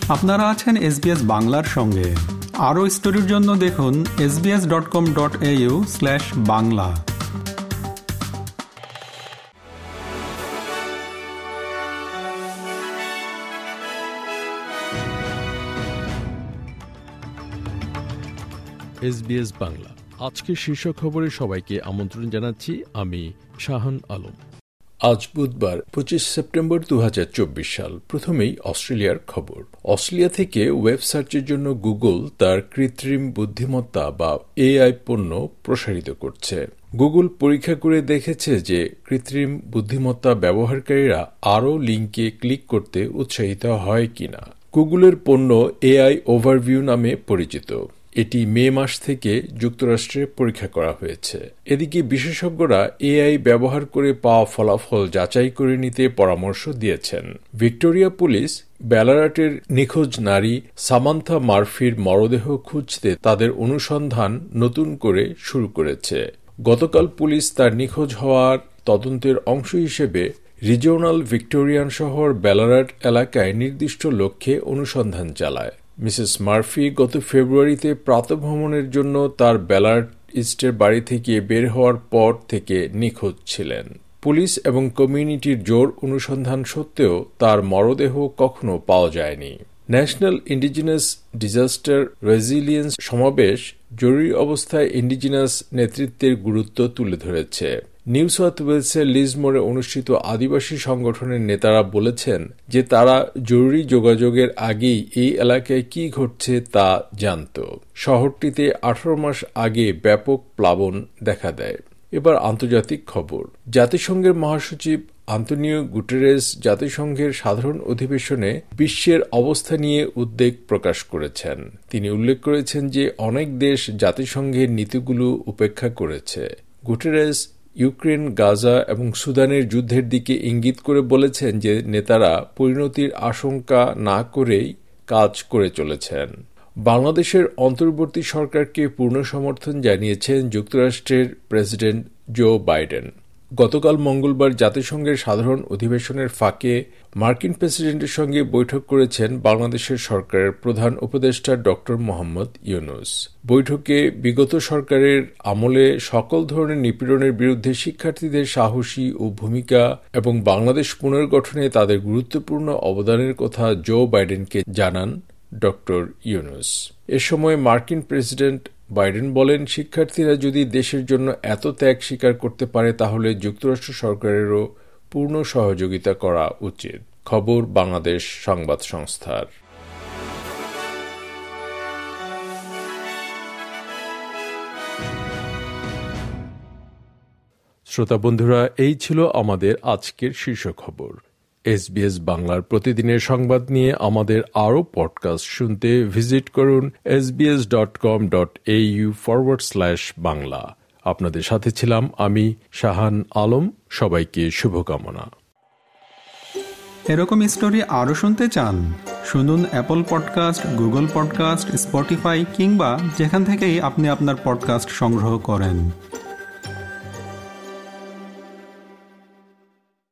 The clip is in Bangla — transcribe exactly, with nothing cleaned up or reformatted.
আপনারা আছেন এসবিএস বাংলার সঙ্গে। আরও স্টোরির জন্য দেখুন S B S dot com dot A U slash Bangla. SBS Bangla আজকের শীর্ষ খবরে সবাইকে আমন্ত্রণ জানাচ্ছি। আমি শাহান আলম। আজ বুধবার পঁচিশ সেপ্টেম্বর দু হাজার চব্বিশ সাল। প্রথমেই অস্ট্রেলিয়ার খবর। অস্ট্রেলিয়া থেকে ওয়েব সার্চের জন্য গুগল তার কৃত্রিম বুদ্ধিমত্তা বা এআই পণ্য প্রসারিত করছে। গুগল পরীক্ষা করে দেখেছে যে কৃত্রিম বুদ্ধিমত্তা ব্যবহারকারীরা আরও লিঙ্কে ক্লিক করতে উৎসাহিত হয় কিনা। গুগলের পণ্য এআই ওভারভিউ নামে পরিচিত। এটি মে মাস থেকে যুক্তরাষ্ট্রে পরীক্ষা করা হয়েছে। এদিকে বিশেষজ্ঞরা এআই ব্যবহার করে পাওয়া ফলাফল যাচাই করে নিতে পরামর্শ দিয়েছেন। ভিক্টোরিয়া পুলিশ ব্যালারাটের নিখোঁজ নারী সামান্থা মার্ফির মরদেহ খুঁজতে তাদের অনুসন্ধান নতুন করে শুরু করেছে। গতকাল পুলিশ তার নিখোঁজ হওয়ার তদন্তের অংশ হিসেবে রিজিওনাল ভিক্টোরিয়ান শহর ব্যালারাট এলাকায় নির্দিষ্ট লক্ষ্যে অনুসন্ধান চালায়। মিসেস মার্ফি গত ফেব্রুয়ারিতে প্রাতঃভ্রমণের জন্য তার ব্যালার্ট ইস্টের বাড়ি থেকে বের হওয়ার পর থেকে নিখোঁজ ছিলেন। পুলিশ এবং কমিউনিটির জোর অনুসন্ধান সত্ত্বেও তার মরদেহ কখনো পাওয়া যায়নি। ন্যাশনাল ইন্ডিজিনাস ডিজাস্টার রেজিলিয়েন্স সমাবেশ জরুরি অবস্থায় ইন্ডিজিনাস নেতৃত্বের গুরুত্ব তুলে ধরেছে। নিউ সাউথ ওয়েলসের লিজমোরে অনুষ্ঠিত আদিবাসী সংগঠনের নেতারা বলেছেন যে তারা জরুরি যোগাযোগের আগেই এই এলাকায় কি ঘটছে তা জানত। শহরটিতে আঠারো মাস আগে ব্যাপক প্লাবন দেখা দেয়। এবার আন্তর্জাতিক খবর। জাতিসংঘের মহাসচিব আন্তোনিও গুটেরেস জাতিসংঘের সাধারণ অধিবেশনে বিশ্বের অবস্থা নিয়ে উদ্বেগ প্রকাশ করেছেন। তিনি উল্লেখ করেছেন যে অনেক দেশ জাতিসংঘের নীতিগুলো উপেক্ষা করেছে। গুটেরেস ইউক্রেন, গাজা এবং সুদানের যুদ্ধের দিকে ইঙ্গিত করে বলেছেন যে নেতারা পরিণতির আশঙ্কা না করেই কাজ করে চলেছেন। বাংলাদেশের অন্তর্বর্তী সরকারকে পূর্ণ সমর্থন জানিয়েছেন যুক্তরাষ্ট্রের প্রেসিডেন্ট জো বাইডেন। গতকাল মঙ্গলবার জাতিসংঘের সাধারণ অধিবেশনের ফাঁকে মার্কিন প্রেসিডেন্টের সঙ্গে বৈঠক করেছেন বাংলাদেশের সরকারের প্রধান উপদেষ্টা ডক্টর মোহাম্মদ ইউনূস। বৈঠকে বিগত সরকারের আমলে সকল ধরনের নিপীড়নের বিরুদ্ধে শিক্ষার্থীদের সাহসী ও ভূমিকা এবং বাংলাদেশ পুনর্গঠনে তাদের গুরুত্বপূর্ণ অবদানের কথা জো বাইডেনকে জানান ডক্টর ইউনূস। এ সময় মার্কিন প্রেসিডেন্ট বাইডেন বলেন, শিক্ষার্থীরা যদি দেশের জন্য এত ত্যাগ স্বীকার করতে পারে তাহলে যুক্তরাষ্ট্র সরকারেরও পূর্ণ সহযোগিতা করা উচিত। খবর বাংলাদেশ সংবাদ সংস্থার। শ্রোতা বন্ধুরা, এই ছিল আমাদের আজকের শীর্ষ খবর। এসবিএস বাংলার প্রতিদিনের সংবাদ নিয়ে আমাদের আরও পডকাস্ট শুনতে ভিজিট করুন S B S dot com dot A U forward slash Bangla. আপনাদের সাথে ছিলাম আমি শাহান আলম। সবাইকে শুভকামনা। এরকম স্টোরি আরও শুনতে চান? শুনুন Apple podcast, Google podcast, Spotify কিংবা যেখান থেকেই আপনি আপনার পডকাস্ট সংগ্রহ করেন।